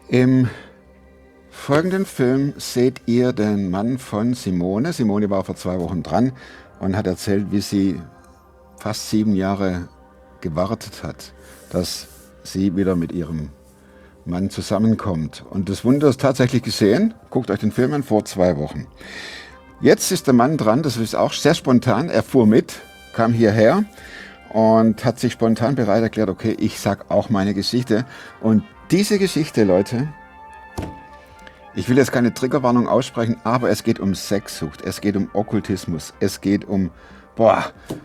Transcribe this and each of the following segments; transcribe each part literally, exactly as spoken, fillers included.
Im folgenden Film seht ihr den Mann von Simone. Simone war vor zwei Wochen dran und hat erzählt, wie sie fast sieben Jahre gewartet hat, dass sie wieder mit ihrem Mann zusammenkommt. Und das Wunder ist tatsächlich gesehen. Guckt euch den Film an, vor zwei Wochen. Jetzt ist der Mann dran, das ist auch sehr spontan. Er fuhr mit, kam hierher und hat sich spontan bereit erklärt, okay, ich sag auch meine Geschichte. Und diese Geschichte, Leute, ich will jetzt keine Triggerwarnung aussprechen, aber es geht um Sexsucht, es geht um Okkultismus, es geht um, boah,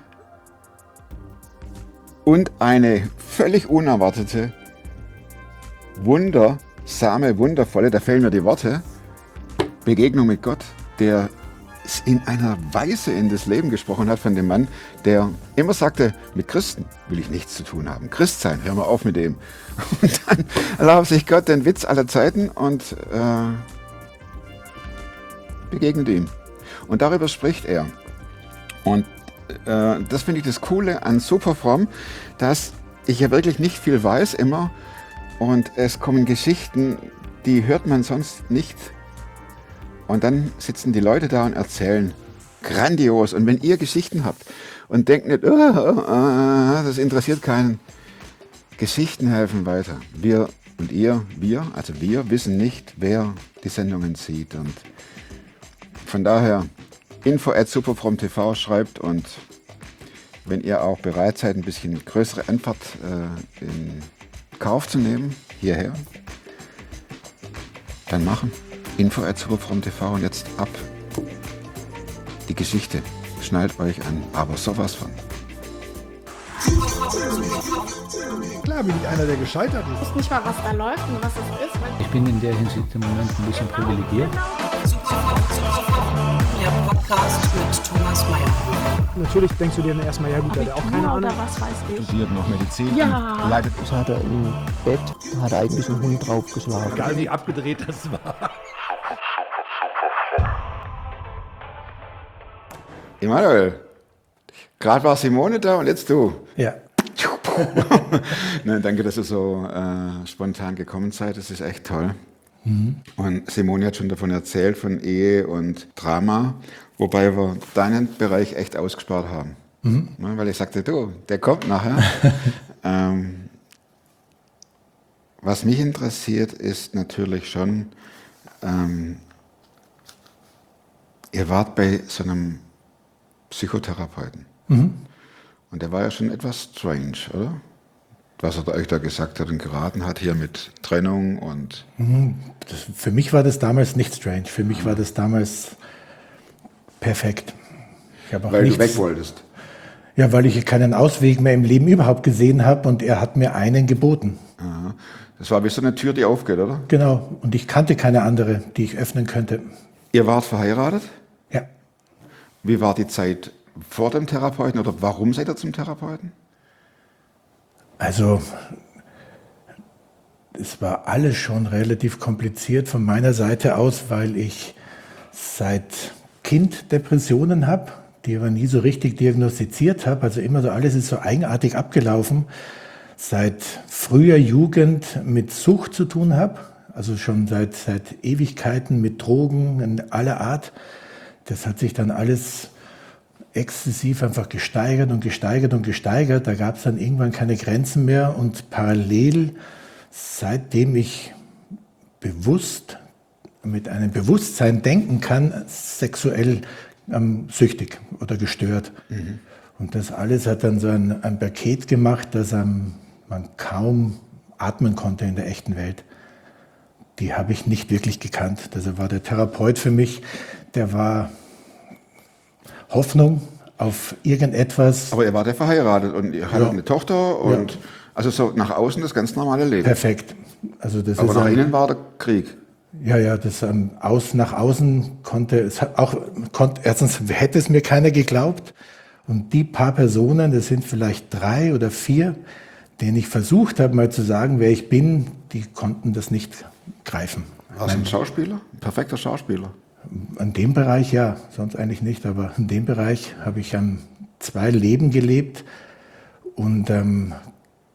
und eine völlig unerwartete, wundersame, wundervolle, da fehlen mir die Worte, Begegnung mit Gott, der in einer Weise in das Leben gesprochen hat von dem Mann, der immer sagte, mit Christen will ich nichts zu tun haben. Christ sein, hör mal auf mit dem. Und dann erlaubt sich Gott den Witz aller Zeiten und äh, begegnet ihm. Und darüber spricht er. Und äh, das finde ich das Coole an Superfromm, dass ich ja wirklich nicht viel weiß immer und es kommen Geschichten, die hört man sonst nicht. Und dann sitzen die Leute da und erzählen. Grandios. Und wenn ihr Geschichten habt und denkt nicht, oh, oh, oh, das interessiert keinen, Geschichten helfen weiter. Wir und ihr, wir, also wir wissen nicht, wer die Sendungen sieht. Und von daher, info at superfromm punkt t v schreibt und wenn ihr auch bereit seid, ein bisschen größere Anfahrt äh, in Kauf zu nehmen, hierher, dann machen. info at superfromm punkt t v und jetzt ab die Geschichte. Schnallt euch an, aber sowas von. Klar bin ich einer, der gescheitert ist. Ich weiß nicht mal, was da läuft und was es ist. Ich bin in der Hinsicht im Moment ein bisschen privilegiert. Der Podcast mit Thomas Mayer. Natürlich denkst du dir dann erstmal, ja gut, der hat auch keine Ahnung. Oder was weiß ich. Studiert noch Medizin. Ja. Leidet. Das hat er im Bett, da hat er eigentlich einen Hund draufgeschlagen. Egal wie abgedreht das war. Emanuel, gerade war Simone da und jetzt du. Ja. Nein, danke, dass ihr so äh, spontan gekommen seid. Das ist echt toll. Mhm. Und Simone hat schon davon erzählt, von Ehe und Drama, wobei wir deinen Bereich echt ausgespart haben. Mhm. Ja, weil ich sagte, du, der kommt nachher. ähm, was mich interessiert, ist natürlich schon, ähm, ihr wart bei so einem Psychotherapeuten. Mhm. Und der war ja schon etwas strange, oder? Was er euch da gesagt hat und geraten hat, hier mit Trennung und... Das, für mich war das damals nicht strange. Für mich war das damals perfekt. Ich hab auch weil nichts, du weg wolltest? Ja, weil ich keinen Ausweg mehr im Leben überhaupt gesehen habe und er hat mir einen geboten. Aha. Das war wie so eine Tür, die aufgeht, oder? Genau. Und ich kannte keine andere, die ich öffnen könnte. Ihr wart verheiratet? Ja. Wie war die Zeit vor dem Therapeuten oder warum seid ihr zum Therapeuten? Also, es war alles schon relativ kompliziert von meiner Seite aus, weil ich seit Kind Depressionen habe, die aber nie so richtig diagnostiziert habe. Also immer so, alles ist so eigenartig abgelaufen. Seit früher Jugend mit Sucht zu tun habe, also schon seit, seit Ewigkeiten mit Drogen in aller Art. Das hat sich dann alles exzessiv einfach gesteigert und gesteigert und gesteigert. Da gab es dann irgendwann keine Grenzen mehr und parallel, seitdem ich bewusst mit einem Bewusstsein denken kann, sexuell ähm, süchtig oder gestört. Mhm. Und das alles hat dann so ein, ein Paket gemacht, dass ähm, man kaum atmen konnte in der echten Welt. Die habe ich nicht wirklich gekannt. Also war der Therapeut für mich, der war Hoffnung auf irgendetwas. Aber ihr wart ja verheiratet und ihr hattet Ja. eine Tochter und Ja. also so nach außen das ganz normale Leben. Perfekt. Also das Aber ist nach ein, innen war der Krieg. Ja, ja, das ähm, aus nach außen konnte es hat auch konnte erstens hätte es mir keiner geglaubt und die paar Personen, das sind vielleicht drei oder vier, denen ich versucht habe mal zu sagen, wer ich bin, die konnten das nicht greifen. Warst du ein Schauspieler? Ein perfekter Schauspieler. In dem Bereich ja, sonst eigentlich nicht, aber in dem Bereich habe ich ähm, zwei Leben gelebt und ähm,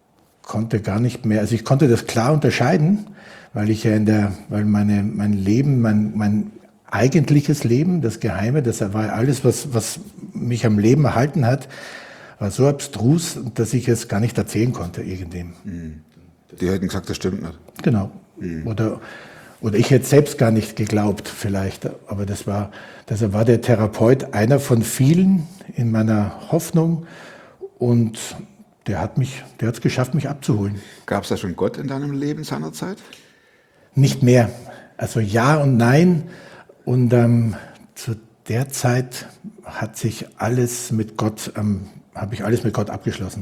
konnte gar nicht mehr, also ich konnte das klar unterscheiden, weil ich ja in der, weil meine, mein Leben, mein, mein eigentliches Leben, das Geheime, das war ja alles, was, was mich am Leben erhalten hat, war so abstrus, dass ich es gar nicht erzählen konnte irgendwem. Die hätten gesagt, das stimmt nicht. Genau. Mhm. Oder, oder ich hätte selbst gar nicht geglaubt vielleicht, aber das war, deshalb war der Therapeut einer von vielen in meiner Hoffnung und der hat mich, der hat es geschafft, mich abzuholen. Gab es da schon Gott in deinem Leben seinerzeit? Nicht mehr. Also ja und nein. Und ähm, zu der Zeit hat sich alles mit Gott, ähm, habe ich alles mit Gott abgeschlossen.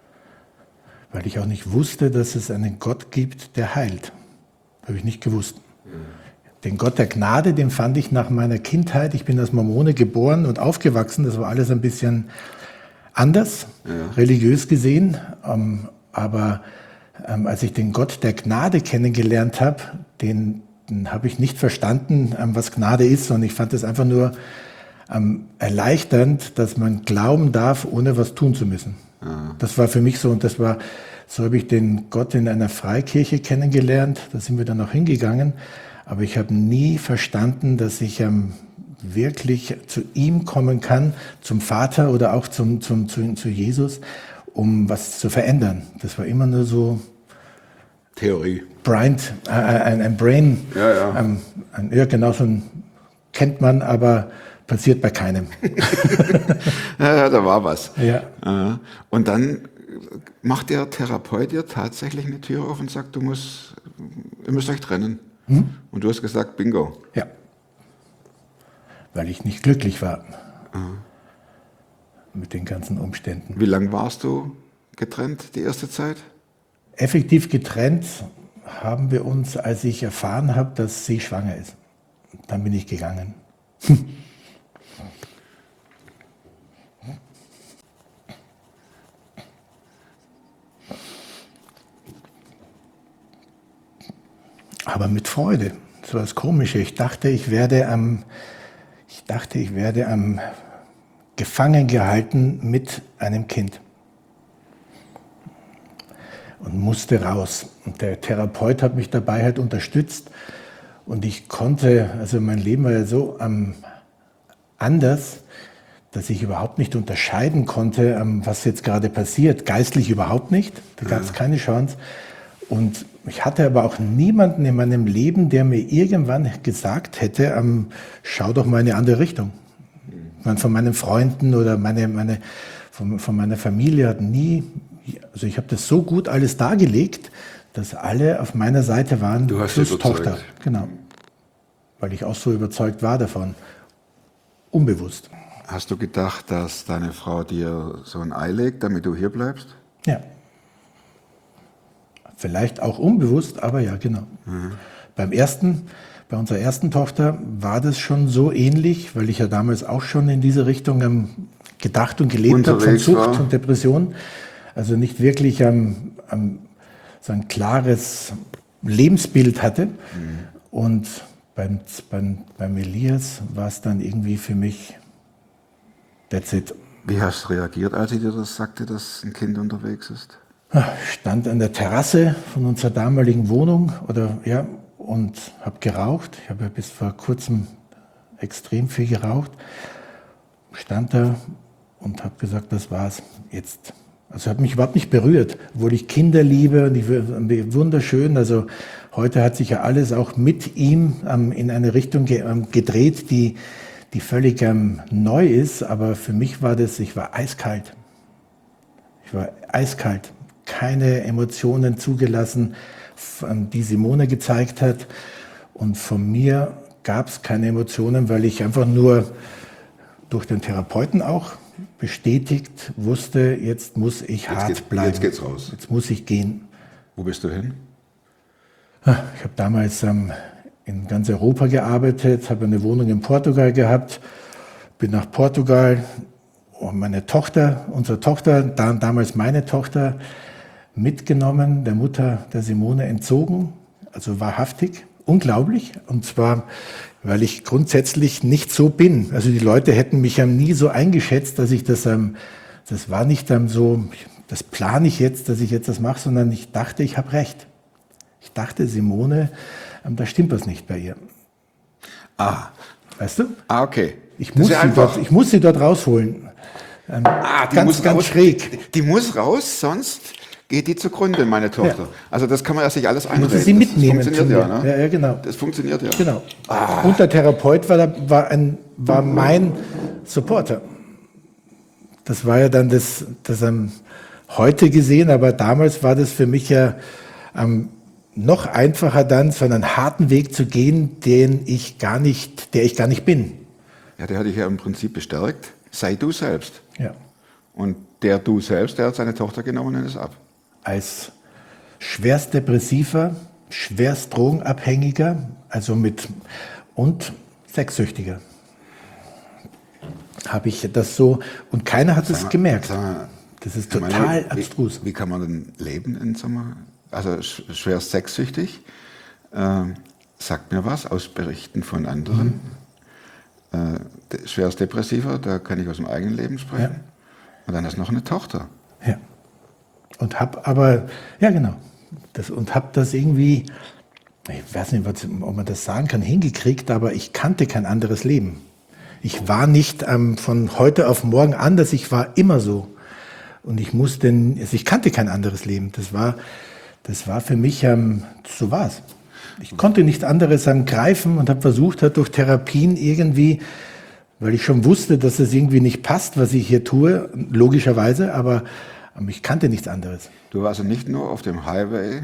Weil ich auch nicht wusste, dass es einen Gott gibt, der heilt. Habe ich nicht gewusst. Mhm. Den Gott der Gnade, den fand ich nach meiner Kindheit. Ich bin als Mormone geboren und aufgewachsen. Das war alles ein bisschen anders, ja. religiös gesehen. Ähm, aber ähm, als ich den Gott der Gnade kennengelernt habe, den, den habe ich nicht verstanden, ähm, was Gnade ist, sondern ich fand es einfach nur ähm, erleichternd, dass man glauben darf, ohne was tun zu müssen. Ja. Das war für mich so, und das war, so habe ich den Gott in einer Freikirche kennengelernt. Da sind wir dann auch hingegangen. Aber ich habe nie verstanden, dass ich ähm, wirklich zu ihm kommen kann, zum Vater oder auch zum, zum, zu, zu Jesus, um was zu verändern. Das war immer nur so Theorie. Brain, äh, ein, ein Brain. Ja, ja. Ähm, ein, ja, genau so ein kennt man, aber passiert bei keinem. Ja, da war was. Ja. Und dann macht der Therapeut dir tatsächlich eine Tür auf und sagt, du musst, ihr müsst euch trennen. Hm? Und du hast gesagt, bingo. Ja. Weil ich nicht glücklich war. Aha. Mit den ganzen Umständen. Wie lange warst du getrennt, die erste Zeit? Effektiv getrennt haben wir uns, als ich erfahren habe, dass sie schwanger ist. Dann bin ich gegangen. Aber mit Freude. Das war das Komische. Ich dachte, ich werde am, ich dachte, ich werde am gefangen gehalten mit einem Kind. Und musste raus. Und der Therapeut hat mich dabei halt unterstützt. Und ich konnte, also mein Leben war ja so ähm, anders, dass ich überhaupt nicht unterscheiden konnte, ähm, was jetzt gerade passiert. Geistlich überhaupt nicht. Da gab es keine Chance. Und ich hatte aber auch niemanden in meinem Leben, der mir irgendwann gesagt hätte, ähm, schau doch mal in eine andere Richtung. Man von meinen Freunden oder meine, meine, von, von meiner Familie hat nie, also ich habe das so gut alles dargelegt, dass alle auf meiner Seite waren, du hast plus überzeugt. Tochter. Genau. Weil ich auch so überzeugt war davon. Unbewusst. Hast du gedacht, dass deine Frau dir so ein Ei legt, damit du hier bleibst? Ja. Vielleicht auch unbewusst, aber ja, genau. Mhm. Beim ersten, bei unserer ersten Tochter war das schon so ähnlich, weil ich ja damals auch schon in diese Richtung ähm, gedacht und gelebt habe, von Sucht war. Und Depression. Also nicht wirklich ähm, ähm, so ein klares Lebensbild hatte. Mhm. Und beim, beim, beim Elias war es dann irgendwie für mich, that's it. Wie hast du reagiert, als sie dir das sagte, dass ein Kind unterwegs ist? Ich stand an der Terrasse von unserer damaligen Wohnung oder, ja, und habe geraucht. Ich habe ja bis vor kurzem extrem viel geraucht. Stand da und habe gesagt, das war's jetzt. Also hat mich überhaupt nicht berührt, obwohl ich Kinder liebe und die wunderschön. Also heute hat sich ja alles auch mit ihm ähm, in eine Richtung ge ähm, gedreht, die, die völlig ähm, neu ist. Aber für mich war das, ich war eiskalt. Ich war eiskalt. Keine Emotionen zugelassen, die Simone gezeigt hat. Und von mir gab es keine Emotionen, weil ich einfach nur durch den Therapeuten auch bestätigt wusste, jetzt muss ich jetzt hart geht, bleiben. Jetzt geht's raus. Jetzt muss ich gehen. Wo bist du hin? Ich habe damals ähm, in ganz Europa gearbeitet, habe eine Wohnung in Portugal gehabt, bin nach Portugal und meine Tochter, unsere Tochter, da, damals meine Tochter, mitgenommen, der Mutter der Simone entzogen, also wahrhaftig, unglaublich. Und zwar, weil ich grundsätzlich nicht so bin. Also die Leute hätten mich ja nie so eingeschätzt, dass ich das, ähm, das war nicht ähm, so, das plane ich jetzt, dass ich jetzt das mache, sondern ich dachte, ich habe recht. Ich dachte, Simone, ähm, da stimmt was nicht bei ihr. Ah, Weißt du? ah okay. Ich Das muss, ist ja sie einfach- dort, ich muss sie dort rausholen. Ähm, Ah, die ganz, muss ganz raus, schräg. Die, die muss raus, sonst geht die zugrunde, meine Tochter. Ja. Also das kann man ja sich alles Ich einreden. musste sie mitnehmen. Das zu funktioniert mir. ja, ne? ja, ja, genau. Das funktioniert ja. Genau. Und der Therapeut war, da, war, ein, war mein Supporter. Das war ja dann das, das ähm, heute gesehen, aber damals war das für mich ja ähm, noch einfacher dann, so einen harten Weg zu gehen, den ich gar nicht, der ich gar nicht bin. Ja, der hat dich ja im Prinzip bestärkt. Sei du selbst. Ja. Und der du selbst, der hat seine Tochter genommen und ist ab. Als schwerst Depressiver, schwerst Drogenabhängiger, also mit und Sexsüchtiger, habe ich das so, und keiner hat es mal, gemerkt. sag mal, Das ist ich meine, total wie, abstrus. Wie kann man denn leben in Sommer? Also sch- schwer sexsüchtig. Ähm, sagt mir was aus Berichten von anderen. Mhm. Äh, de- schwerst depressiver, da kann ich aus dem eigenen Leben sprechen. Ja. Und dann hast du noch eine Tochter. Ja. Und hab aber, ja genau, das, und hab das irgendwie, ich weiß nicht, was, ob man das sagen kann, hingekriegt, aber ich kannte kein anderes Leben. Ich war nicht ähm, von heute auf morgen anders, ich war immer so. Und ich musste, also ich kannte kein anderes Leben. Das war, das war für mich, ähm, so war's. Ich konnte nichts anderes ähm, greifen und habe versucht, halt durch Therapien irgendwie, weil ich schon wusste, dass es irgendwie nicht passt, was ich hier tue, logischerweise, aber ähm, ich kannte nichts anderes. Du warst also nicht nur auf dem Highway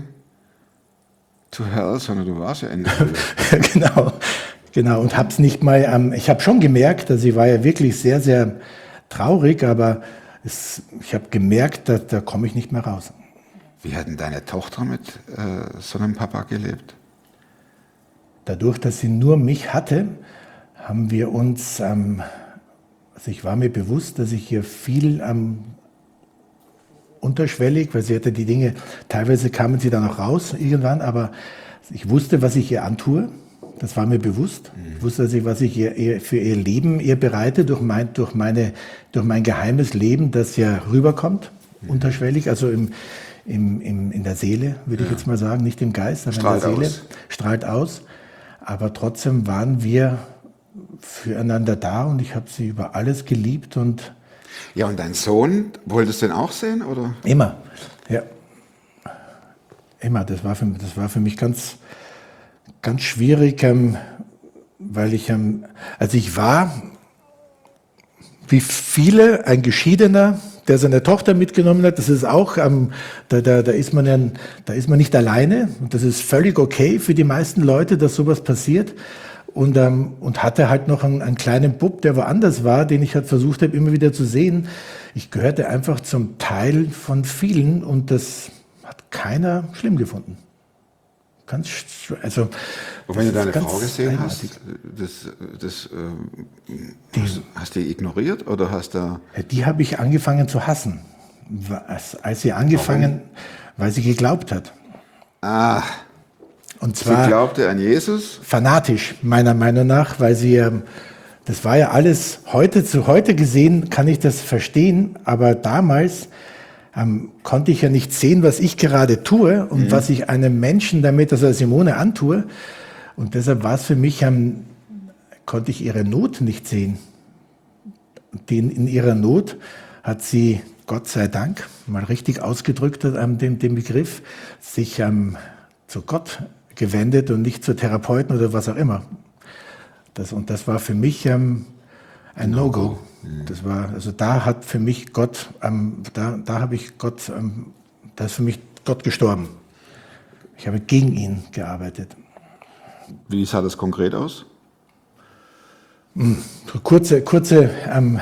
to Hell, sondern du warst ja in der Hölle. genau, genau. Und hab's nicht mal, ähm, ich habe schon gemerkt, dass ich war ja wirklich sehr, sehr traurig, aber es, ich habe gemerkt, da, da komme ich nicht mehr raus. Wie hat denn deine Tochter mit äh, so einem Papa gelebt? Dadurch, dass sie nur mich hatte, haben wir uns, ähm, also ich war mir bewusst, dass ich hier viel ähm, unterschwellig, weil sie hatte die Dinge, teilweise kamen sie dann auch raus irgendwann, aber ich wusste, was ich ihr antue. Das war mir bewusst. Ich wusste, dass ich, was ich ihr, ihr für ihr Leben ihr bereite, durch mein, durch, meine, durch mein geheimes Leben, das ja rüberkommt, mhm. unterschwellig, also im, im, im, in der Seele, würde ja. ich jetzt mal sagen, nicht im Geist, aber strahlt in der Seele. Aus. Strahlt aus. Aber trotzdem waren wir füreinander da und ich habe sie über alles geliebt und Ja, und dein Sohn, wolltest du den auch sehen, oder? immer, ja. Immer, das war für, das war für mich ganz, ganz schwierig, ähm, weil ich, ähm, also ich war, wie viele, ein Geschiedener, der seine Tochter mitgenommen hat. Das ist auch, ähm, da, da, da, ist man ja, da ist man nicht alleine. Und das ist völlig okay für die meisten Leute, dass sowas passiert. Und, ähm, und hatte halt noch einen, einen kleinen Bub, der woanders war, den ich halt versucht habe, immer wieder zu sehen. Ich gehörte einfach zum Teil von vielen und das hat keiner schlimm gefunden. Ganz, also, Und wenn du das deine ist ganz Frau gesehen eigenartig. hast, das, das, äh, hast, hast du die ignoriert oder hast du... Die habe ich angefangen zu hassen. Als, als sie angefangen, weil sie geglaubt hat. Ah, Und sie zwar glaubte an Jesus? fanatisch, meiner Meinung nach, weil sie, ähm, das war ja alles, heute zu heute gesehen kann ich das verstehen, aber damals ähm, konnte ich ja nicht sehen, was ich gerade tue und mhm. was ich einem Menschen damit, also Simone, antue. Und deshalb war es für mich, ähm, konnte ich ihre Not nicht sehen. Die, in ihrer Not hat sie, Gott sei Dank, mal richtig ausgedrückt, ähm, den, den Begriff, sich ähm, zu Gott gewendet und nicht zu Therapeuten oder was auch immer. Das, und das war für mich ähm, ein No-Go. No das war, also da hat für mich Gott, ähm, da, da habe ich Gott, ähm, da ist für mich Gott gestorben. Ich habe gegen ihn gearbeitet. Wie sah das konkret aus? Kurze, kurze, ähm,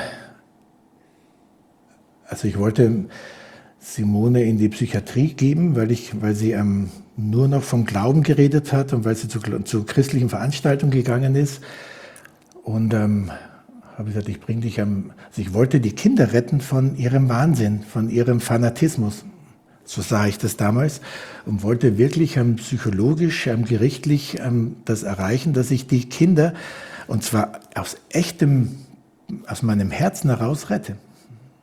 also ich wollte Simone in die Psychiatrie geben, weil ich, weil sie ähm, nur noch vom Glauben geredet hat und weil sie zu, zu christlichen Veranstaltungen gegangen ist. Und ähm, habe ich gesagt, ich bringe dich am, also ich wollte die Kinder retten von ihrem Wahnsinn, von ihrem Fanatismus. So sah ich das damals und wollte wirklich ähm, psychologisch, ähm, gerichtlich ähm, das erreichen, dass ich die Kinder, und zwar aus echtem, aus meinem Herzen heraus rette.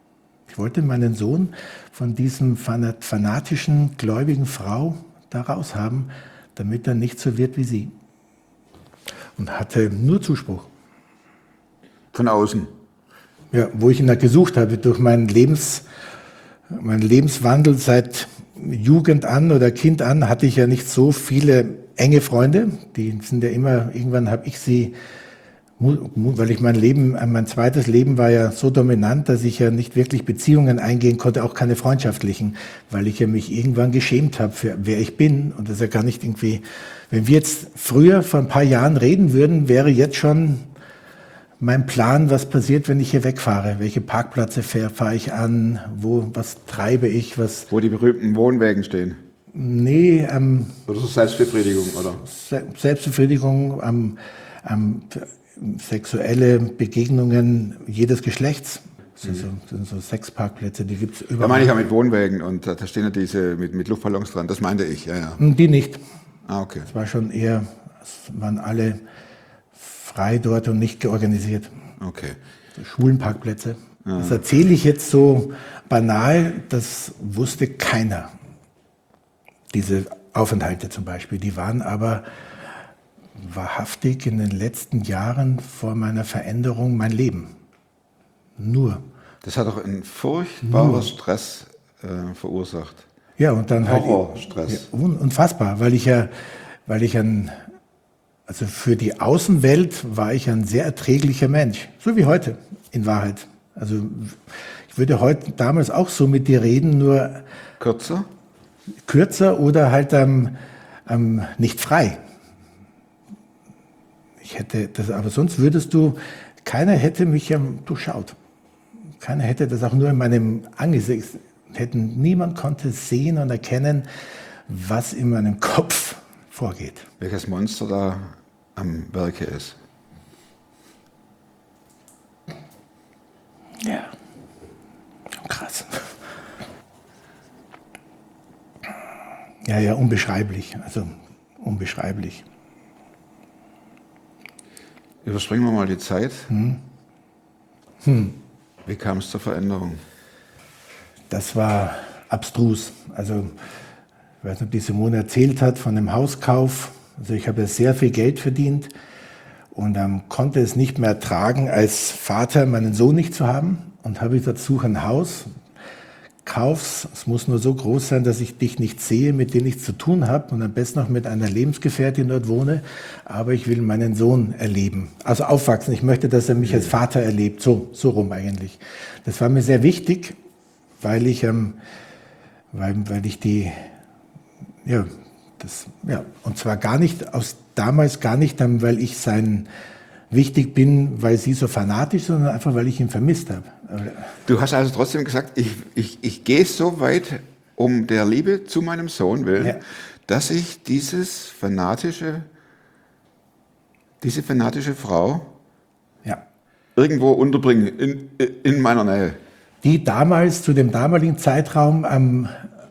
Ich wollte meinen Sohn von diesem fanatischen, gläubigen Frau da raus haben, damit er nicht so wird wie sie. Und hatte nur Zuspruch. Von außen? Ja, wo ich ihn da gesucht habe, durch meinen, Lebens, meinen Lebenswandel seit Jugend an oder Kind an, hatte ich ja nicht so viele enge Freunde. Die sind ja immer, irgendwann habe ich sie, weil ich mein Leben, mein zweites Leben war ja so dominant, dass ich ja nicht wirklich Beziehungen eingehen konnte, auch keine freundschaftlichen, weil ich ja mich irgendwann geschämt habe für wer ich bin und das ist ja gar nicht irgendwie, wenn wir jetzt früher vor ein paar Jahren reden würden, wäre jetzt schon mein Plan, was passiert, wenn ich hier wegfahre, welche Parkplätze fahre fahr ich an, wo, was treibe ich, was... Wo die berühmten Wohnwägen stehen? Nee, ähm... Oder so Selbstbefriedigung, oder? Se Selbstbefriedigung, ähm, ähm, sexuelle Begegnungen jedes Geschlechts. Das sind, mhm. so, sind so Sexparkplätze, die gibt es überall. Da meine ich ja mit Wohnwägen und da stehen ja diese mit, mit Luftballons dran, das meinte ich, ja, ja. Die nicht. Ah, okay. Es war schon eher, es waren alle frei dort und nicht georganisiert. Okay. So Schulenparkplätze. Ja. Das erzähle ich jetzt so banal, das wusste keiner. Diese Aufenthalte zum Beispiel, die waren aber wahrhaftig in den letzten Jahren vor meiner Veränderung mein Leben. Nur. Das hat doch einen furchtbaren Nur. Stress äh, verursacht. Ja, und dann Horrorstress. Halt, ja, unfassbar, weil ich ja, weil ich ein, also für die Außenwelt war ich ein sehr erträglicher Mensch, so wie heute in Wahrheit. Also ich würde heute damals auch so mit dir reden, nur kürzer, kürzer oder halt ähm, ähm, nicht frei. Ich hätte das, aber sonst würdest du, keiner hätte mich ähm, durchschaut. Keiner hätte das auch nur in meinem Angesicht, hätten, niemand konnte sehen und erkennen, was in meinem Kopf vorgeht. Welches Monster da am Werke ist. Ja, krass. Ja, ja, unbeschreiblich, also unbeschreiblich. Überspringen wir mal die Zeit. Hm. Hm. Wie kam es zur Veränderung? Das war abstrus. Also, ich weiß nicht, ob die Simone erzählt hat von dem Hauskauf. Also, ich habe sehr viel Geld verdient und ähm, konnte es nicht mehr ertragen, als Vater meinen Sohn nicht zu haben. Und habe ich dazu ein Haus, kauf's, es muss nur so groß sein, dass ich dich nicht sehe, mit dem nichts zu tun habe und am besten noch mit einer Lebensgefährtin dort wohne, aber ich will meinen Sohn erleben, also aufwachsen. Ich möchte, dass er mich als Vater erlebt, so, so rum eigentlich. Das war mir sehr wichtig, weil ich, ähm, weil, weil ich die, ja, das, ja, und zwar gar nicht, aus damals gar nicht, ähm, weil ich sein wichtig bin, weil sie so fanatisch, sondern einfach, weil ich ihn vermisst habe. Du hast also trotzdem gesagt, ich, ich, ich gehe so weit um der Liebe zu meinem Sohn willen, ja, dass ich dieses fanatische, diese fanatische Frau ja, irgendwo unterbringe, in, in meiner Nähe. Die damals, zu dem damaligen Zeitraum, ähm,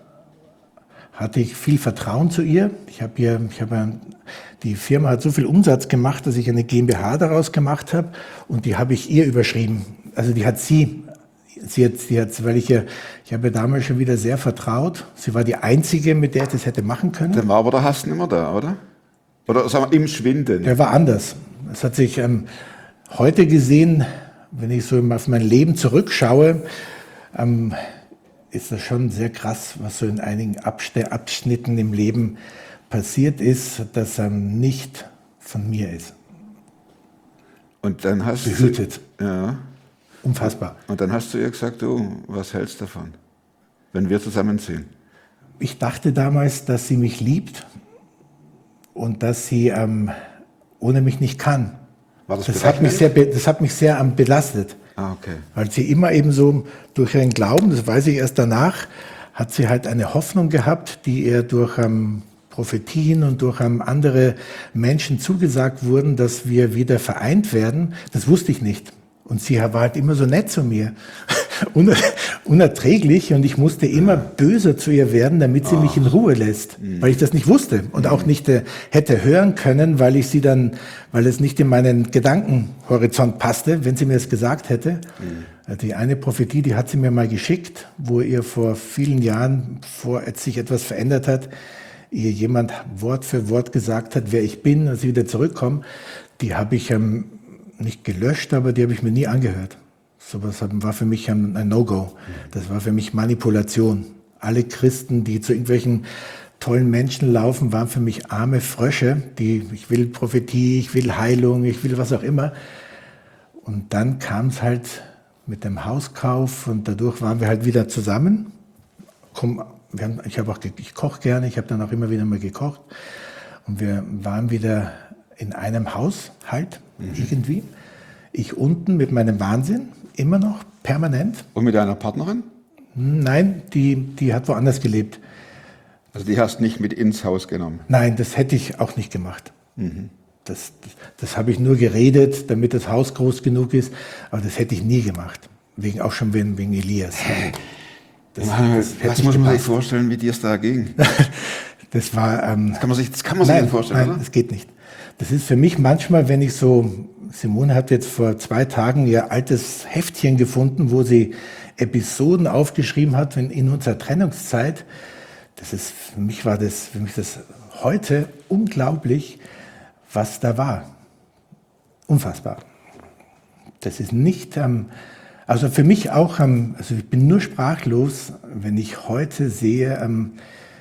hatte ich viel Vertrauen zu ihr. Ich habe ihr, ich habe die Firma hat so viel Umsatz gemacht, dass ich eine GmbH daraus gemacht habe und die habe ich ihr überschrieben. Also die hat sie, sie hat, sie hat, weil ich ihr, ich habe ihr damals schon wieder sehr vertraut. Sie war die einzige, mit der ich das hätte machen können. Dann war aber der Hass nicht mehr da, oder? Oder sagen wir im Schwinden? Der war anders. Es hat sich ähm, heute gesehen, wenn ich so auf mein Leben zurückschaue, ähm, ist das schon sehr krass, was so in einigen Abschnitten im Leben passiert ist, das ähm, nicht von mir ist. Und dann hast behütet. Du, ja. Unfassbar. Und dann hast du ihr gesagt, du, was hältst du davon, wenn wir zusammenziehen? Ich dachte damals, dass sie mich liebt und dass sie ähm, ohne mich nicht kann. War das, das, hat mich sehr, das hat mich sehr ähm, belastet. Ah, okay. Weil sie immer eben so durch ihren Glauben, das weiß ich erst danach, hat sie halt eine Hoffnung gehabt, die ihr durch ähm, Prophetien und durch ähm, andere Menschen zugesagt wurden, dass wir wieder vereint werden. Das wusste ich nicht. Und sie war halt immer so nett zu mir. un unerträglich und ich musste immer böser zu ihr werden, damit sie mich in Ruhe lässt, weil ich das nicht wusste und auch nicht äh, hätte hören können, weil ich sie dann, weil es nicht in meinen Gedankenhorizont passte, wenn sie mir es gesagt hätte. Mhm. Die eine Prophetie, die hat sie mir mal geschickt, wo ihr vor vielen Jahren, bevor sich etwas verändert hat, ihr jemand Wort für Wort gesagt hat, wer ich bin, als ich wieder zurückkomme. Die habe ich ähm, nicht gelöscht, aber die habe ich mir nie angehört. Sowas war für mich ein, ein No-Go. Das war für mich Manipulation. Alle Christen, die zu irgendwelchen tollen Menschen laufen, waren für mich arme Frösche, die, ich will Prophetie, ich will Heilung, ich will was auch immer. Und dann kam es halt mit dem Hauskauf und dadurch waren wir halt wieder zusammen. Komm, wir haben, ich habe auch, ich koche gerne, ich habe dann auch immer wieder mal gekocht. Und wir waren wieder in einem Haus halt, mhm. irgendwie. Ich unten mit meinem Wahnsinn, immer noch, permanent. Und mit deiner Partnerin? Nein, die, die hat woanders gelebt. Also die hast nicht mit ins Haus genommen? Nein, das hätte ich auch nicht gemacht. Mhm. Das, das, das habe ich nur geredet, damit das Haus groß genug ist, aber das hätte ich nie gemacht. Wegen, auch schon wegen, wegen Elias. Das, das was muss man sich vorstellen, wie dir es da ging? Das war... Ähm, das kann man sich, das kann man sich nein, nicht vorstellen, nein, oder? Das geht nicht. Das ist für mich manchmal, wenn ich so... Simone hat jetzt vor zwei Tagen ihr altes Heftchen gefunden, wo sie Episoden aufgeschrieben hat wenn in unserer Trennungszeit. Das ist, für mich war das, für mich das heute unglaublich, was da war. Unfassbar. Das ist nicht, ähm, also für mich auch, ähm, also ich bin nur sprachlos, wenn ich heute sehe, ähm,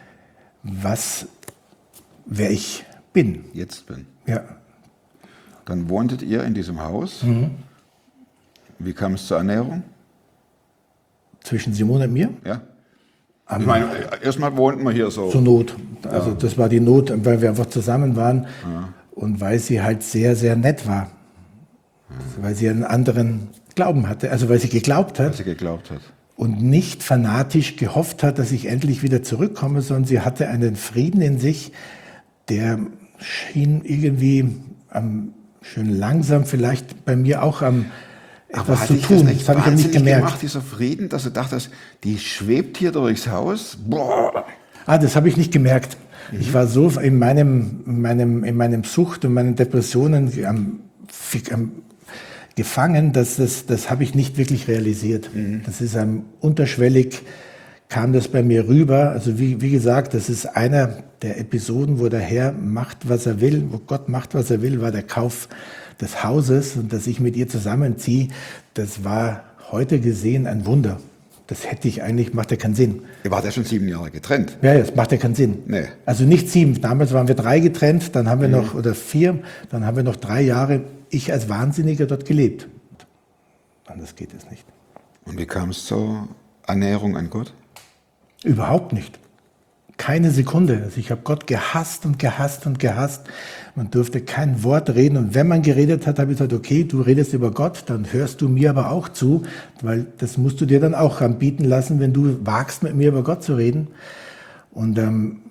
was, wer ich bin. Jetzt bin. Ja. Dann wohntet ihr in diesem Haus. Mhm. Wie kam es zur Ernährung? Zwischen Simone und mir? Ja. Ich meine, erstmal wohnten wir hier so. Zur Not. Also ja. Das war die Not, weil wir einfach zusammen waren ja. Und weil sie halt sehr, sehr nett war. Ja. Weil sie einen anderen Glauben hatte, also weil sie geglaubt hat. Weil sie geglaubt hat. Und nicht fanatisch gehofft hat, dass ich endlich wieder zurückkomme, sondern sie hatte einen Frieden in sich, der schien irgendwie am schön langsam vielleicht bei mir auch am etwas zu tun. Das, das habe ich ja nicht gemerkt. Gemacht, dieser Frieden, dass du dachtest, die schwebt hier durchs Haus. Boah. Ah, das habe ich nicht gemerkt. Mhm. Ich war so in meinem, in meinem, in meinem Sucht und meinen Depressionen am, am, gefangen, dass das, das habe ich nicht wirklich realisiert. Mhm. Das ist ein unterschwellig, kam das bei mir rüber. Also wie, wie gesagt, das ist einer der Episoden, wo der Herr macht, was er will, wo Gott macht, was er will, war der Kauf des Hauses und dass ich mit ihr zusammenziehe, das war heute gesehen ein Wunder. Das hätte ich eigentlich, macht ja keinen Sinn. Ihr wart ja schon sieben Jahre getrennt. Ja, das macht ja keinen Sinn. Nee. Also nicht sieben, damals waren wir drei getrennt, dann haben wir mhm. noch, oder vier, dann haben wir noch drei Jahre, ich als Wahnsinniger dort gelebt. Anders geht es nicht. Und wie kam es zur Annäherung an Gott? Überhaupt nicht. Keine Sekunde. Also ich habe Gott gehasst und gehasst und gehasst. Man durfte kein Wort reden. Und wenn man geredet hat, habe ich gesagt, okay, du redest über Gott, dann hörst du mir aber auch zu, weil das musst du dir dann auch anbieten lassen, wenn du wagst, mit mir über Gott zu reden. Und ähm,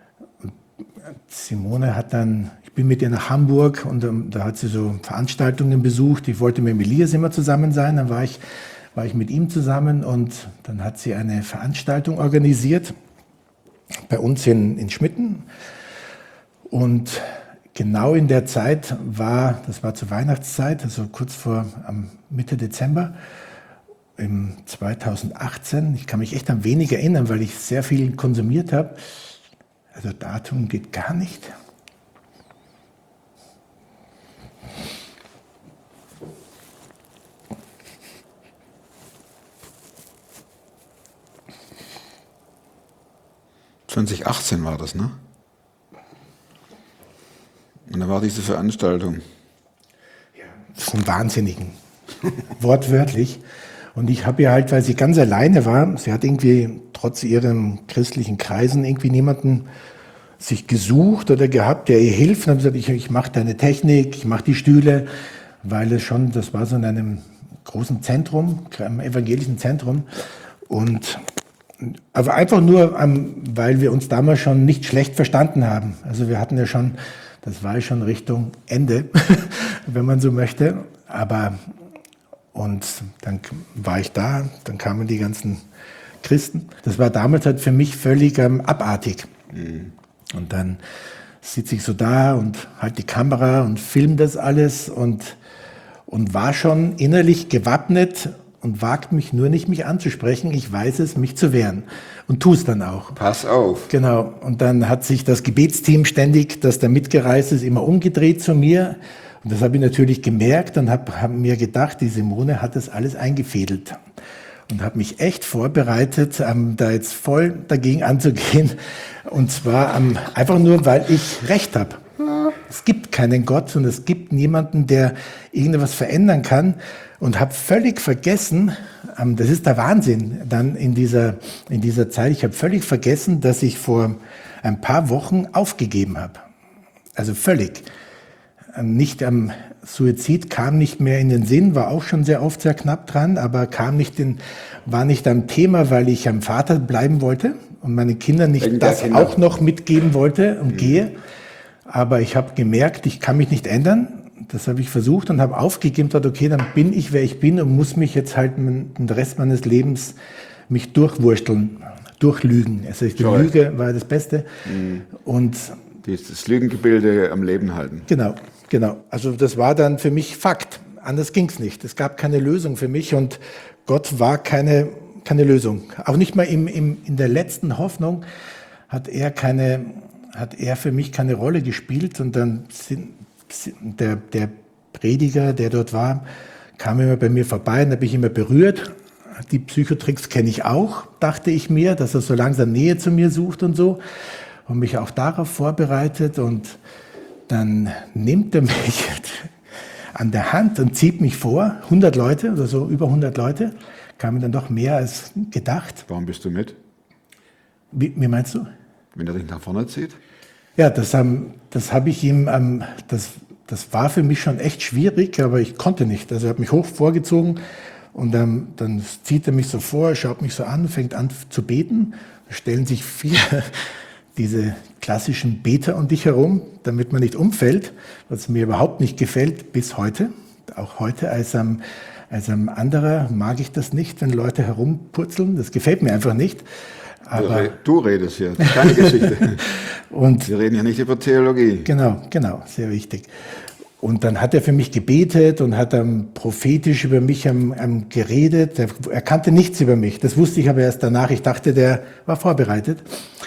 Simone hat dann, ich bin mit ihr nach Hamburg und ähm, da hat sie so Veranstaltungen besucht. Ich wollte mit Elias immer zusammen sein. Dann war ich, war ich mit ihm zusammen und dann hat sie eine Veranstaltung organisiert bei uns in, in Schmitten. Und genau in der Zeit war, das war zur Weihnachtszeit, also kurz vor am Mitte Dezember, im zweitausendachtzehn, ich kann mich echt an wenig erinnern, weil ich sehr viel konsumiert habe. Also Datum geht gar nicht. zweitausendachtzehn war das, ne? Und da war diese Veranstaltung. Ja, vom Wahnsinnigen. Wortwörtlich. Und ich habe ja halt, weil sie ganz alleine war, sie hat irgendwie trotz ihren christlichen Kreisen irgendwie niemanden sich gesucht oder gehabt, der ihr hilft. Und habe gesagt, ich, ich mache deine Technik, ich mache die Stühle, weil es schon, das war so in einem großen Zentrum, einem evangelischen Zentrum. Und aber einfach nur, weil wir uns damals schon nicht schlecht verstanden haben. Also wir hatten ja schon, das war schon Richtung Ende, wenn man so möchte. Aber Und dann war ich da, dann kamen die ganzen Christen. Das war damals halt für mich völlig ähm, abartig. Mhm. Und dann sitze ich so da und halt die Kamera und film das alles und, und war schon innerlich gewappnet und wagt mich nur nicht, mich anzusprechen. Ich weiß es, mich zu wehren und tue es dann auch. Pass auf. Genau. Und dann hat sich das Gebetsteam ständig, das da mitgereist ist, immer umgedreht zu mir. Und das habe ich natürlich gemerkt und habe hab mir gedacht, die Simone hat das alles eingefädelt. Und habe mich echt vorbereitet, ähm, da jetzt voll dagegen anzugehen. Und zwar ähm, einfach nur, weil ich Recht habe. Es gibt keinen Gott und es gibt niemanden, der irgendwas verändern kann. Und habe völlig vergessen, ähm, das ist der Wahnsinn dann in dieser, in dieser Zeit, ich habe völlig vergessen, dass ich vor ein paar Wochen aufgegeben habe. Also völlig. Nicht am Suizid kam nicht mehr in den Sinn, war auch schon sehr oft sehr knapp dran, aber kam nicht in, war nicht am Thema, weil ich am Vater bleiben wollte und meine Kinder nicht Wegen das der Kinder. auch noch mitgeben wollte und mhm. gehe. Aber ich habe gemerkt, ich kann mich nicht ändern. Das habe ich versucht und habe aufgegeben, gesagt, okay, dann bin ich, wer ich bin und muss mich jetzt halt den Rest meines Lebens mich durchwursteln, durchlügen. Also die Sorry. Lüge war das Beste. Mhm. Und das Lügengebilde am Leben halten. Genau. Genau, also das war dann für mich Fakt. Anders ging's nicht. Es gab keine Lösung für mich und Gott war keine, keine Lösung. Auch nicht mal im, im, in der letzten Hoffnung hat er, keine, hat er für mich keine Rolle gespielt. Und dann sind, der, der Prediger, der dort war, kam immer bei mir vorbei und habe ich immer berührt. Die Psychotricks kenne ich auch, dachte ich mir, dass er so langsam Nähe zu mir sucht und so. Und mich auch darauf vorbereitet und dann nimmt er mich an der Hand und zieht mich vor, hundert Leute oder so, über hundert Leute, kamen dann doch mehr als gedacht. Warum bist du mit? Wie, wie meinst du? Wenn er dich nach vorne zieht? Ja, das, ähm, das habe ich ihm, ähm, das, das war für mich schon echt schwierig, aber ich konnte nicht. Also er hat mich hoch vorgezogen und ähm, dann zieht er mich so vor, schaut mich so an, fängt an zu beten. Da stellen sich viele diese klassischen Beter um dich herum, damit man nicht umfällt, was mir überhaupt nicht gefällt bis heute. Auch heute als ein, als ein anderer mag ich das nicht, wenn Leute herumpurzeln. Das gefällt mir einfach nicht. Aber du redest hier, das ist keine Geschichte. Und wir reden ja nicht über Theologie. Genau, genau, sehr wichtig. Und dann hat er für mich gebetet und hat dann prophetisch über mich ähm, ähm, geredet. Er, er kannte nichts über mich. Das wusste ich aber erst danach. Ich dachte, der war vorbereitet.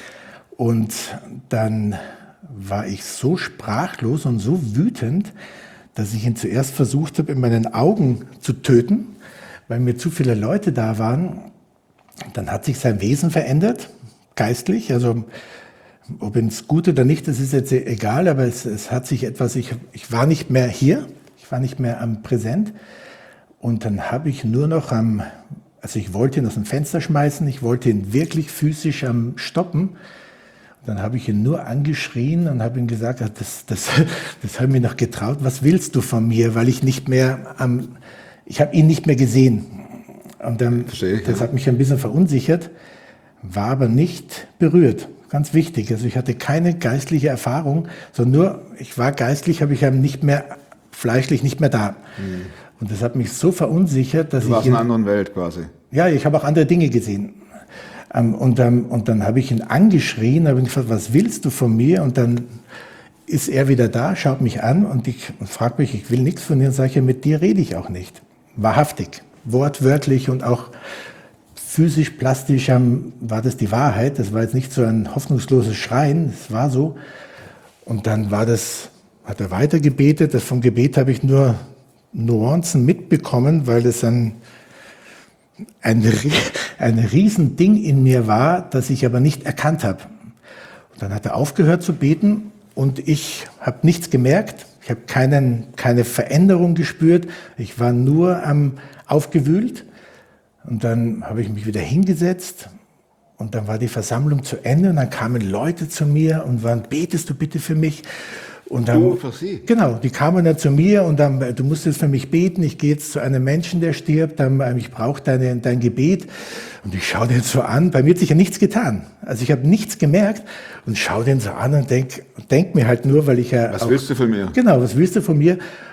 Und dann war ich so sprachlos und so wütend, dass ich ihn zuerst versucht habe, in meinen Augen zu töten, weil mir zu viele Leute da waren. Dann hat sich sein Wesen verändert, geistlich. Also ob es gut oder nicht, das ist jetzt egal, aber es, es hat sich etwas, ich, ich war nicht mehr hier, ich war nicht mehr am Präsent. Und dann habe ich nur noch am, also ich wollte ihn aus dem Fenster schmeißen, ich wollte ihn wirklich physisch am stoppen. Dann habe ich ihn nur angeschrien und habe ihm gesagt, das, das, das habe ich mir noch getraut, was willst du von mir, weil ich nicht mehr, ähm, ich habe ihn nicht mehr gesehen. Und dann, Verstehe, das ja. hat mich ein bisschen verunsichert, war aber nicht berührt. Ganz wichtig, also ich hatte keine geistliche Erfahrung, sondern nur, ich war geistlich, aber ich habe nicht mehr, fleischlich nicht mehr da. Mhm. Und das hat mich so verunsichert, dass ich... Du warst in einer anderen Welt quasi. Ja, ich habe auch andere Dinge gesehen. Und dann, und dann habe ich ihn angeschrien, habe ihn gefragt, was willst du von mir? Und dann ist er wieder da, schaut mich an und ich und fragt mich, ich will nichts von dir. Und sage ich, mit dir rede ich auch nicht. Wahrhaftig, wortwörtlich und auch physisch, plastisch ähm, war das die Wahrheit. Das war jetzt nicht so ein hoffnungsloses Schreien, es war so. Und dann war das, hat er weiter gebetet. Das vom Gebet habe ich nur Nuancen mitbekommen, weil das ein Ein, ein Riesending in mir war, das ich aber nicht erkannt habe. Und dann hat er aufgehört zu beten und ich habe nichts gemerkt. Ich habe keinen, keine Veränderung gespürt. Ich war nur ähm, aufgewühlt. Und dann habe ich mich wieder hingesetzt und dann war die Versammlung zu Ende und dann kamen Leute zu mir und waren, betest du bitte für mich? Und dann, du für sie? Genau, die kamen dann zu mir und dann, du musst jetzt für mich beten, ich gehe jetzt zu einem Menschen, der stirbt, dann, ich brauche deine, dein Gebet. Und ich schaue den so an, bei mir hat sich ja nichts getan. Also ich habe nichts gemerkt und schaue den so an und denk, denk mir halt nur, weil ich ja... Was auch, willst du von mir? Genau, was willst du von mir?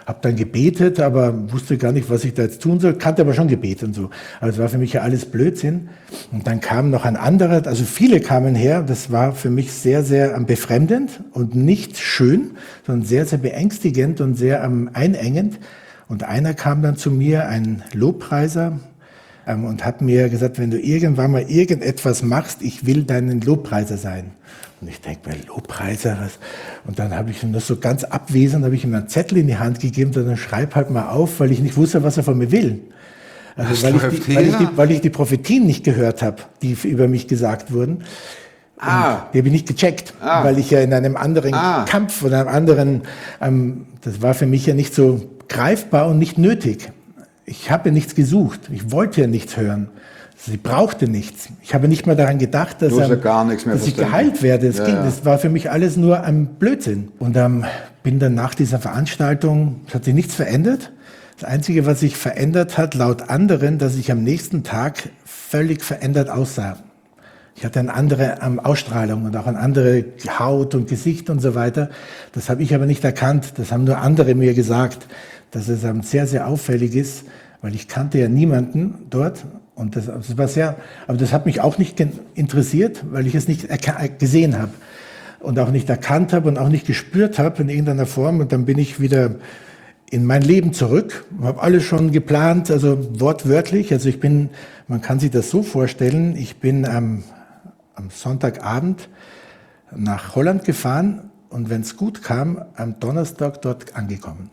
Habe dann gebetet, aber wusste gar nicht, was ich da jetzt tun soll, kannte aber schon Gebet und so. Aber es war für mich ja alles Blödsinn. Und dann kam noch ein anderer, also viele kamen her, das war für mich sehr, sehr ähm, befremdend und nicht schön, sondern sehr, sehr beängstigend und sehr ähm, einengend. Und einer kam dann zu mir, ein Lobpreiser, ähm, und hat mir gesagt, wenn du irgendwann mal irgendetwas machst, ich will dein Lobpreiser sein. Und ich denke mir, Lobpreiser, was? Und dann habe ich ihm das so ganz abwesend, habe ich ihm einen Zettel in die Hand gegeben, und dann schreib halt mal auf, weil ich nicht wusste, was er von mir will. Also weil ich, die, weil, ich die, weil ich die Prophetien nicht gehört habe, die über mich gesagt wurden. Ah. Die habe ich nicht gecheckt, ah. weil ich ja in einem anderen ah. Kampf oder einem anderen, ähm, das war für mich ja nicht so greifbar und nicht nötig. Ich habe nichts gesucht, ich wollte ja nichts hören. Sie brauchte nichts. Ich habe nicht mal daran gedacht, dass, ähm, gar nichts mehr dass ich geheilt werde. Das, ja, ging, ja. das war für mich alles nur ein Blödsinn. Und ähm, bin dann nach dieser Veranstaltung, es hat sich nichts verändert. Das Einzige, was sich verändert hat, laut anderen, dass ich am nächsten Tag völlig verändert aussah. Ich hatte eine andere ähm, Ausstrahlung und auch eine andere Haut und Gesicht und so weiter. Das habe ich aber nicht erkannt. Das haben nur andere mir gesagt, dass es ähm, sehr, sehr auffällig ist, weil ich kannte ja niemanden dort. Und das, das war sehr, aber das hat mich auch nicht interessiert, weil ich es nicht gesehen habe und auch nicht erkannt habe und auch nicht gespürt habe in irgendeiner Form. Und dann bin ich wieder in mein Leben zurück, habe alles schon geplant, also wortwörtlich. Also ich bin, man kann sich das so vorstellen, ich bin am, am Sonntagabend nach Holland gefahren und wenn es gut kam, am Donnerstag dort angekommen.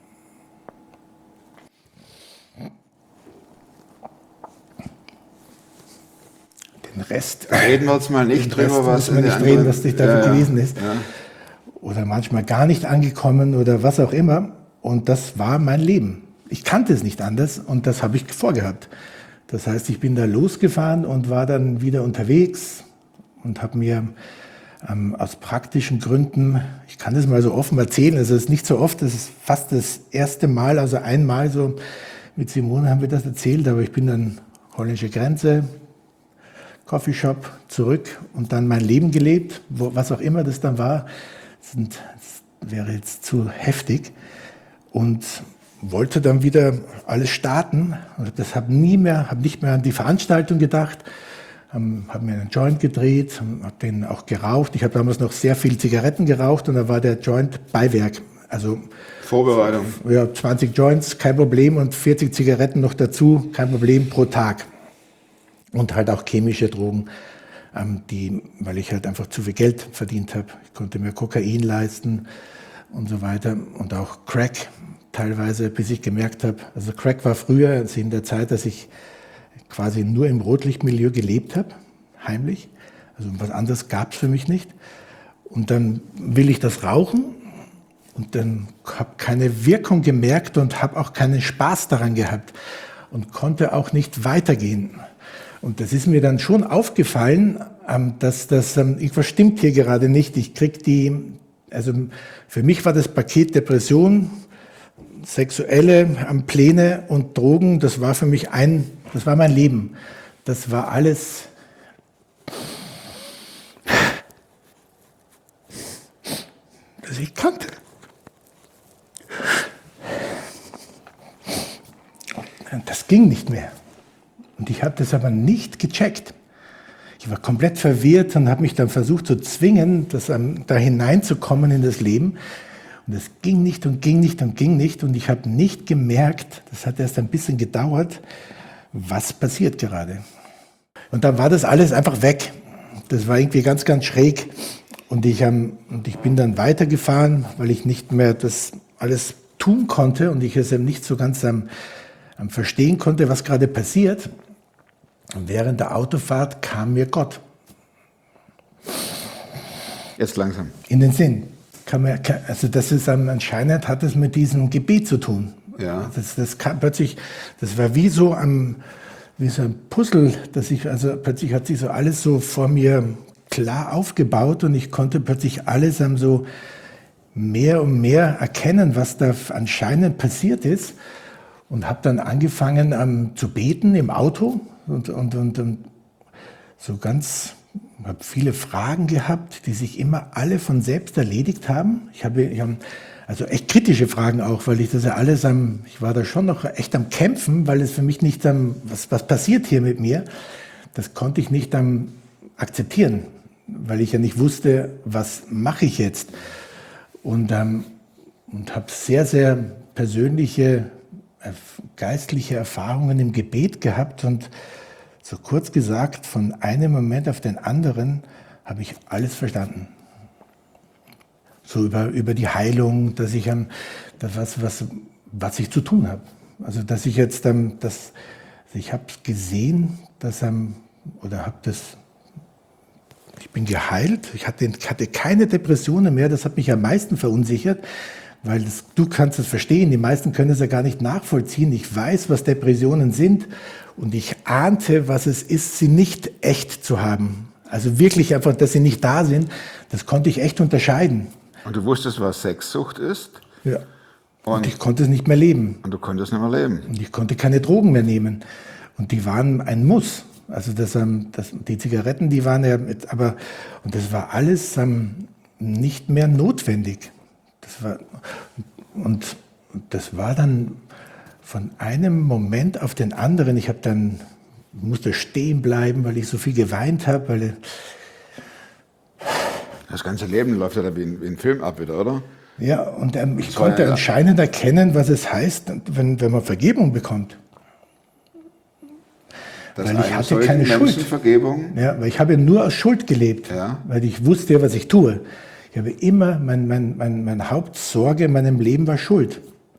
Den Rest. Reden wir jetzt mal nicht drüber, was in der anderen, was dich dafür ja, gewesen ist. Ja. Oder manchmal gar nicht angekommen oder was auch immer. Und das war mein Leben. Ich kannte es nicht anders und das habe ich vorgehabt. Das heißt, ich bin da losgefahren und war dann wieder unterwegs und habe mir ähm, aus praktischen Gründen, ich kann das mal so offen erzählen, also es ist nicht so oft, das ist fast das erste Mal, also einmal so mit Simone haben wir das erzählt, aber ich bin dann holländische Grenze, Coffeeshop zurück und dann mein Leben gelebt, wo, was auch immer das dann war. Das, sind, das wäre jetzt zu heftig und wollte dann wieder alles starten. Und das habe nie mehr, habe nicht mehr an die Veranstaltung gedacht, ähm, habe mir einen Joint gedreht, habe den auch geraucht. Ich habe damals noch sehr viel Zigaretten geraucht und da war der Joint Beiwerk. Also Vorbereitung. Ja, zwanzig Joints, kein Problem und vierzig Zigaretten noch dazu, kein Problem pro Tag. Und halt auch chemische Drogen, ähm, die, weil ich halt einfach zu viel Geld verdient habe. Ich konnte mir Kokain leisten und so weiter und auch Crack teilweise, bis ich gemerkt habe, also Crack war früher, also in der Zeit, dass ich quasi nur im Rotlichtmilieu gelebt habe, heimlich. Also was anderes gab es für mich nicht. Und dann will ich das rauchen und dann habe keine Wirkung gemerkt und habe auch keinen Spaß daran gehabt und konnte auch nicht weitergehen. Und das ist mir dann schon aufgefallen, dass das, irgendwas stimmt hier gerade nicht. Ich krieg die, also für mich war das Paket Depression, sexuelle Pläne und Drogen, das war für mich ein, das war mein Leben. Das war alles, das ich kannte. Und das ging nicht mehr. Und ich habe das aber nicht gecheckt. Ich war komplett verwirrt und habe mich dann versucht zu zwingen, das, um, da hineinzukommen in das Leben. Und es ging nicht und ging nicht und ging nicht. Und ich habe nicht gemerkt, das hat erst ein bisschen gedauert, was passiert gerade. Und dann war das alles einfach weg. Das war irgendwie ganz, ganz schräg. Und ich, ähm, und ich bin dann weitergefahren, weil ich nicht mehr das alles tun konnte und ich es eben nicht so ganz ähm, verstehen konnte, was gerade passiert. Und während der Autofahrt kam mir Gott. Jetzt langsam. In den Sinn. Kam mir, also das ist anscheinend hat es mit diesem Gebet zu tun. Ja. Das, das kam plötzlich, das war wie so ein, wie so ein Puzzle, dass ich, also plötzlich hat sich so alles so vor mir klar aufgebaut und ich konnte plötzlich alles so mehr und mehr erkennen, was da anscheinend passiert ist. Und habe dann angefangen um, zu beten im Auto und, und, und, und so ganz, habe viele Fragen gehabt, die sich immer alle von selbst erledigt haben. Ich habe, ich habe Also echt kritische Fragen auch, weil ich das ja alles am, ich war da schon noch echt am Kämpfen, weil es für mich nicht am, was, was passiert hier mit mir, das konnte ich nicht am akzeptieren, weil ich ja nicht wusste, was mache ich jetzt. Und, ähm, und habe sehr, sehr persönliche, äh, geistliche Erfahrungen im Gebet gehabt und so kurz gesagt, von einem Moment auf den anderen habe ich alles verstanden. So über, über die Heilung, dass ich ähm, das was, was, was ich zu tun habe. Also dass ich jetzt, ähm, das, ich habe gesehen, dass ähm, oder habe das, ich bin geheilt. Ich hatte, hatte keine Depressionen mehr. Das hat mich am meisten verunsichert, weil das, du kannst es verstehen. Die meisten können es ja gar nicht nachvollziehen. Ich weiß, was Depressionen sind und ich ahnte, was es ist, sie nicht echt zu haben. Also wirklich einfach, dass sie nicht da sind. Das konnte ich echt unterscheiden. Und du wusstest, was Sexsucht ist? Ja. Und, Und ich konnte es nicht mehr leben. Und du konntest nicht mehr leben. Und ich konnte keine Drogen mehr nehmen. Und die waren ein Muss. Also das, ähm, das, die Zigaretten, die waren ja, mit, aber und das war alles ähm, nicht mehr notwendig. Das war und das war dann von einem Moment auf den anderen. Ich habe dann musste stehen bleiben, weil ich so viel geweint habe, weil das ganze Leben läuft ja da wie ein, wie ein Film ab wieder, oder? ja und ähm, ich Das war konnte ja- anscheinend erkennen, was es heißt, wenn, wenn man Vergebung bekommt. Dass Weil ich einer hatte solchen keine Menschen Schuld. Vergebung. Ja, weil ich habe nur aus Schuld gelebt, Ja. weil ich wusste ja, was ich tue. Ich habe immer, mein, mein, mein, meine Hauptsorge in meinem Leben war Schuld.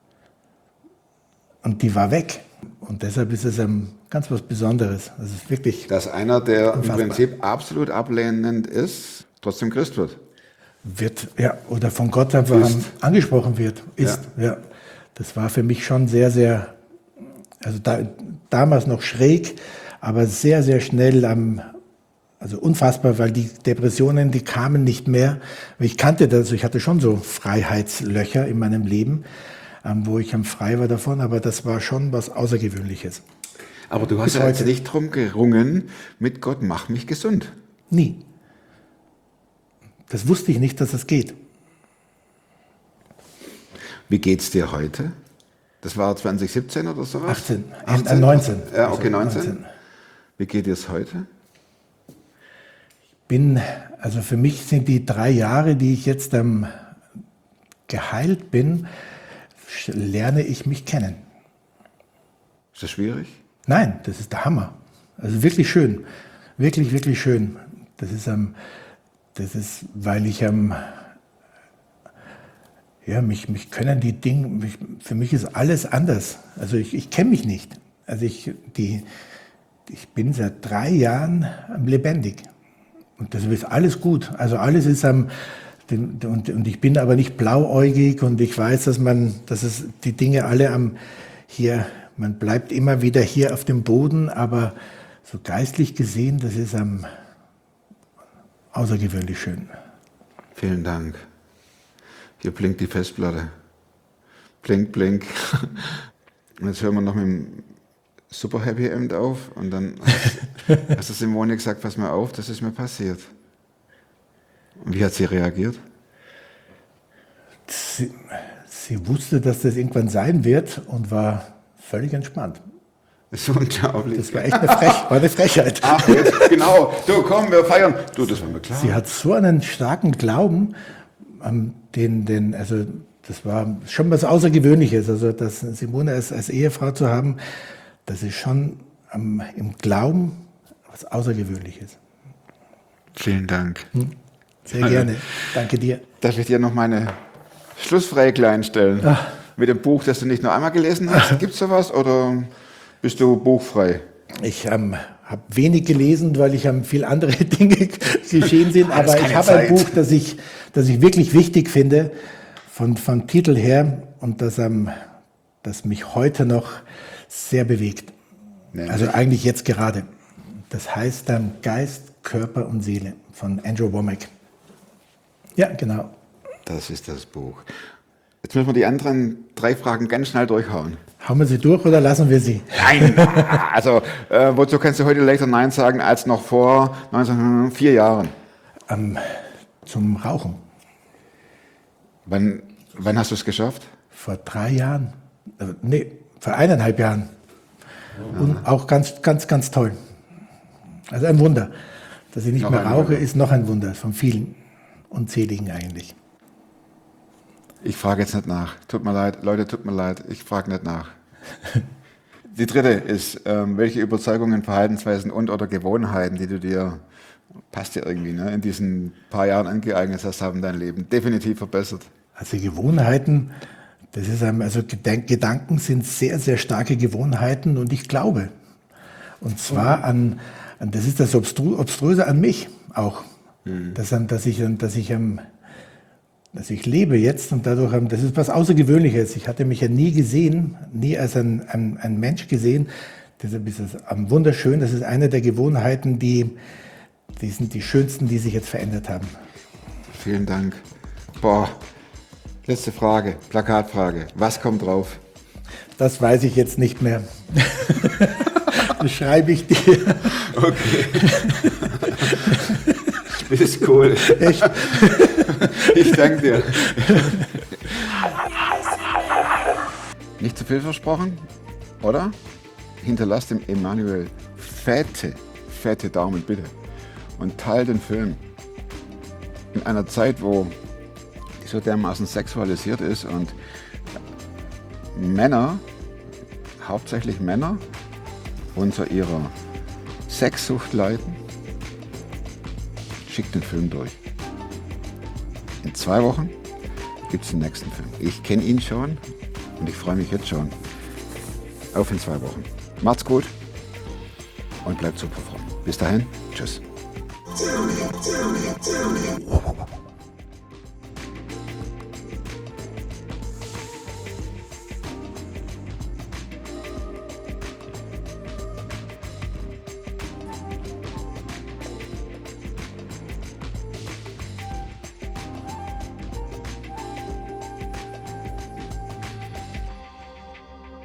Und die war weg. Und deshalb ist es ähm, ganz was Besonderes. Das ist wirklich, Dass einer, der Unfassbar. im Prinzip absolut ablehnend ist, trotzdem Christ wird. wird, ja, oder von Gott einfach Ist. ähm, angesprochen wird, ist, ja. Das war für mich schon sehr, sehr, also da, damals noch schräg, aber sehr, sehr schnell am, also unfassbar, weil die Depressionen, die kamen nicht mehr. Ich kannte das, ich hatte schon so Freiheitslöcher in meinem Leben, ähm, wo ich am frei war davon, aber das war schon was Außergewöhnliches. Aber du hast Bis ja jetzt heute. nicht drum gerungen mit Gott, mach mich gesund. Nie. Das wusste ich nicht, dass das geht. Wie geht's dir heute? Das war zwanzig siebzehn oder sowas? achtzehn, äh, neunzehn. Ja, okay, Also neunzehn. neunzehn. Wie geht es heute? Bin, also für mich sind die drei Jahre, die ich jetzt ähm, geheilt bin, sch- lerne ich mich kennen. Ist das schwierig? Nein, das ist der Hammer. Also wirklich schön. Wirklich, wirklich schön. Das ist, ähm, das ist, weil ich, ähm, ja, mich, mich können die Dinge, mich, für mich ist alles anders. Also ich, ich kenne mich nicht. Also ich, die, ich bin seit drei Jahren lebendig. Und das ist alles gut. Also alles ist am, den- und, und ich bin aber nicht blauäugig und ich weiß, dass man, dass es die Dinge alle am, hier, man bleibt immer wieder hier auf dem Boden, aber so geistlich gesehen, das ist am, außergewöhnlich schön. Vielen Dank. Hier blinkt die Festplatte. Blink, blink. Und jetzt hören wir noch mit dem Super Happy End auf. Und dann hast, hast du Simone gesagt, pass mal auf, das ist mir passiert. Und wie hat sie reagiert? Sie, sie wusste, dass das irgendwann sein wird und war völlig entspannt. Das ist so unglaublich. Das war echt eine, Frech, war eine Frechheit. Ach, jetzt, genau. Du, komm, wir feiern. Du, das war mir klar. Sie hat so einen starken Glauben, ähm, den, den, also das war schon was Außergewöhnliches. Also das Simone als, als Ehefrau zu haben, das ist schon ähm, im Glauben was Außergewöhnliches. Vielen Dank. Sehr gerne. Danke dir. Darf ich dir noch meine Schlussfrage klein stellen? Ach. Mit dem Buch, das du nicht nur einmal gelesen hast? Gibt es sowas oder bist du buchfrei? Ich ähm, habe wenig gelesen, weil ich ähm, viel andere Dinge geschehen sind, Ah, das ist aber ich keine habe ein Zeit. Buch, das ich, das ich wirklich wichtig finde, von, vom Titel her und das, ähm, das mich heute noch sehr bewegt. Nämlich? Also eigentlich jetzt gerade. Das heißt ähm, Geist, Körper und Seele von Andrew Womack. Ja, genau. Das ist das Buch. Jetzt müssen wir die anderen drei Fragen ganz schnell durchhauen. Hauen wir sie durch oder lassen wir sie? Nein, also äh, wozu kannst du heute leichter Nein sagen als noch vor neunzehnhundertvier Jahren? Ähm, zum Rauchen. Wann Wann hast du es geschafft? Vor drei Jahren. Äh, nee, vor eineinhalb Jahren. Und auch ganz, ganz, ganz toll. Also ein Wunder. Dass ich nicht Noch mehr ein rauche, Wunder. ist noch ein Wunder. Von vielen unzähligen eigentlich. Ich frage jetzt nicht nach. Tut mir leid, Leute, tut mir leid. Ich frage nicht nach. Die dritte ist, ähm, welche Überzeugungen, Verhaltensweisen und oder Gewohnheiten, die du dir, passt dir irgendwie, ne, in diesen paar Jahren angeeignet hast, haben dein Leben definitiv verbessert. Also Gewohnheiten, das ist einem, also Gedank- Gedanken sind sehr, sehr starke Gewohnheiten und ich glaube. Und zwar an, an das ist das Obstru Obströse an mich auch. Mhm. Dass, an- dass ich, dass ich am Also ich lebe jetzt und dadurch, das ist was Außergewöhnliches. Ich hatte mich ja nie gesehen, nie als ein, ein, ein Mensch gesehen. Deshalb ist es wunderschön. Das ist eine der Gewohnheiten, die, die sind die schönsten, die sich jetzt verändert haben. Vielen Dank. Boah, letzte Frage, Plakatfrage. Was kommt drauf? Das weiß ich jetzt nicht mehr. Das schreibe ich dir. Okay. Das ist cool. Echt? Ich danke dir. Nicht zu viel versprochen, oder? Hinterlasst dem Emanuel fette, fette Daumen bitte und teilt den Film. In einer Zeit, wo die so dermaßen sexualisiert ist und Männer, hauptsächlich Männer, unter ihrer Sexsucht leiden, schickt den Film durch. In zwei Wochen gibt es den nächsten Film. Ich kenne ihn schon und ich freue mich jetzt schon auf in zwei Wochen. Macht's gut und bleibt super fromm. Bis dahin, tschüss.